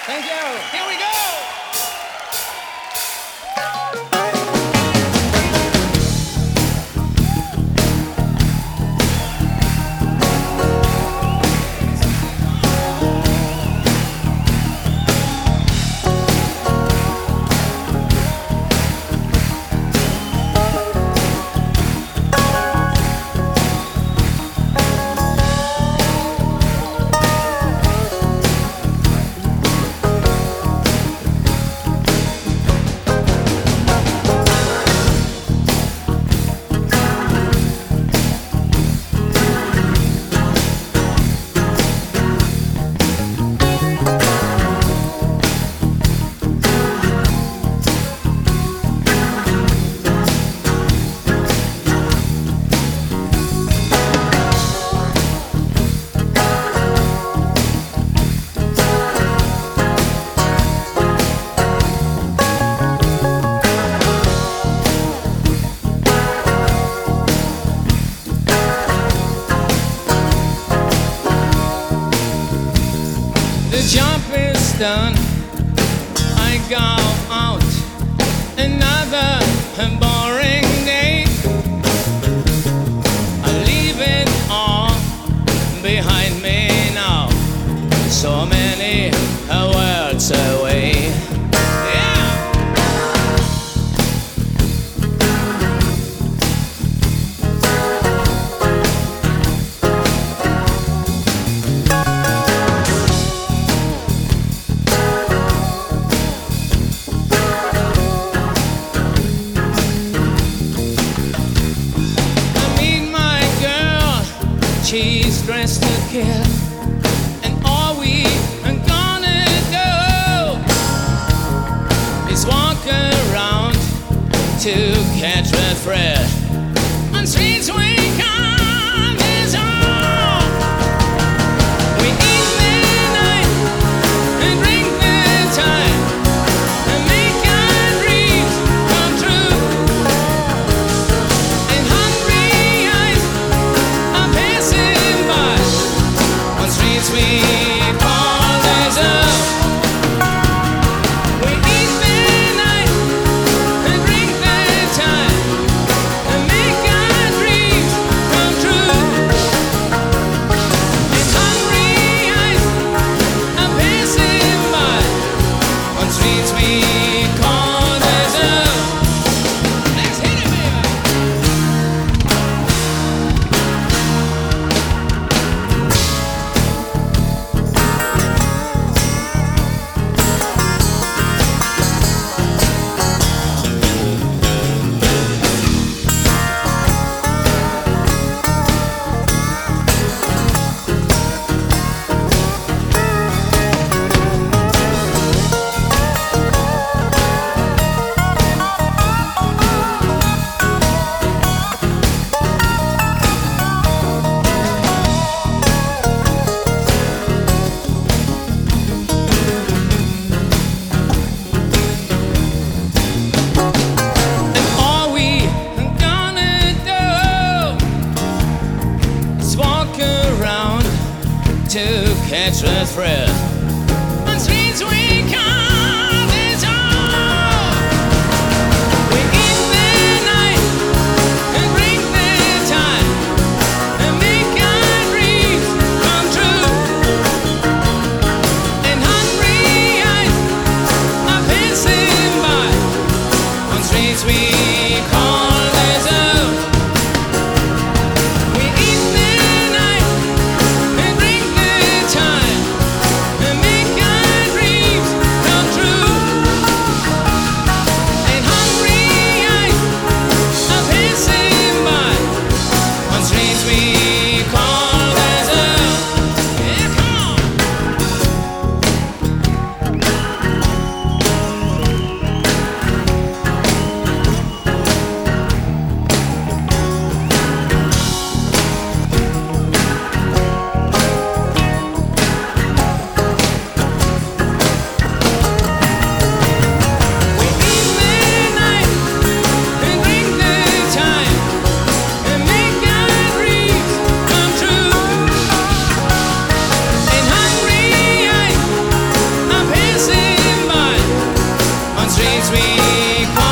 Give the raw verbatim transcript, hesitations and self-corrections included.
Thank you. Here we go. The job is done. I go out. Another boring day. I leave it all behind me now. So many worlds away. Yeah. She's dressed to kill, and all we are gonna do is walk around to catch a thrill on streets we can't dissolve. We eat the night and drink the time and make our dreams come true. And hungry eyes are passing by on streets we call desert. We eat the night and drink the time and make our dreams come true. And hungry eyes are passing by on streets we call desert. Let's hit it, baby. To catch a thrill on streets we can't dissolve. We eat the night and drink the time and make our dreams come true. And hungry eyes are passing by on streets we call desert. We eat the night and drink the time and streets we call